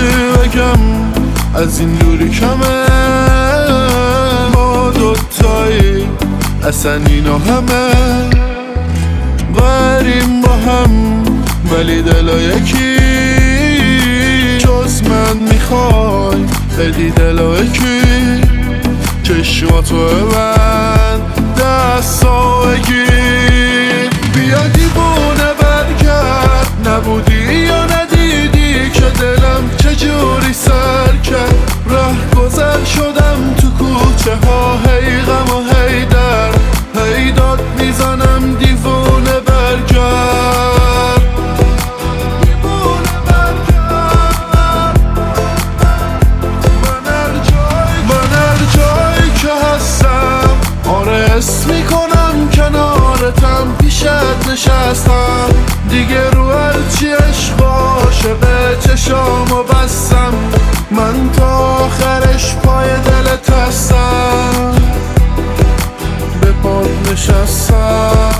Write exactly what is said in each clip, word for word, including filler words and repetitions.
بگم از این دوری کمه، ما دوتایی اصلا اینا همه بریم با هم ولی دلا یکی، جز من میخوای بدی دلا یکی، چشماتو ببند دستا بگیر، بیا دیوونه برگرد نبودی یا ندیدی که دلم چجوری سر کرد، ره گذر شدم تو کوچه ها هی غم و هی در هی داد میزنم دیوونه برگرد، دیوونه برگرد، من هر جای من هر جایی که هستم آره اسم میکنم کنارتم، پیشت نشستم دیگه رو هرچی عشق عاشق چشامو بستم، من تا آخرش پای دلت هستم، به پات نشستم.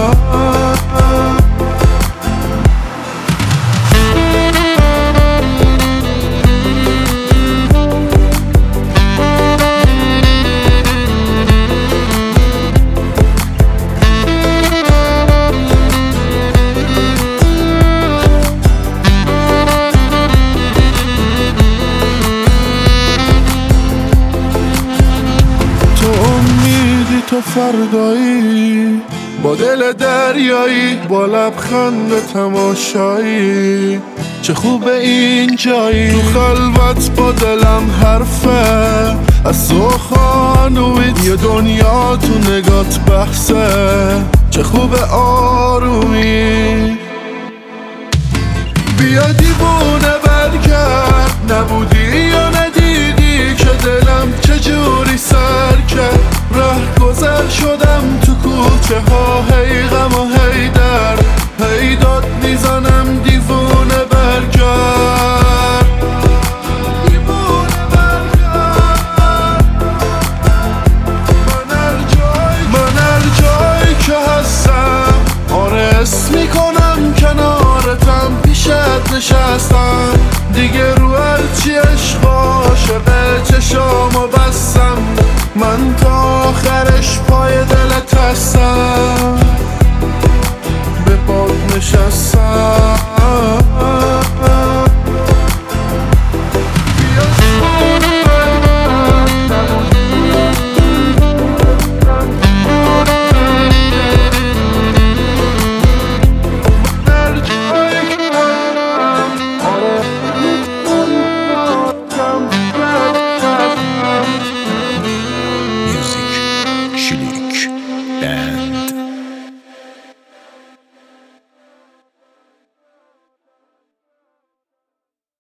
تو فردایی با دل دریایی با لبخند تماشایی، چه خوب این جایی تو خلوت با دلم حرفه، از تو خانویت یه دنیا تو نگات بحثه، چه خوب آرومی، بیا دیوونه برگرد نبودی یا ندیدی که دلم چجوری سر کرد، ره گذر شدم تو کوچه ها هی غم و هی در هی داد میزنم دیوونه برگرد، دیوونه برگرد، من هر جای من هر جایی که هستم آره اسم میکنم کنارتم، پیشت نشستم دیگه رو هرچی عشق عاشق چشامو بستم، من تا آخرش پای دلت هستم، به پات نشستم.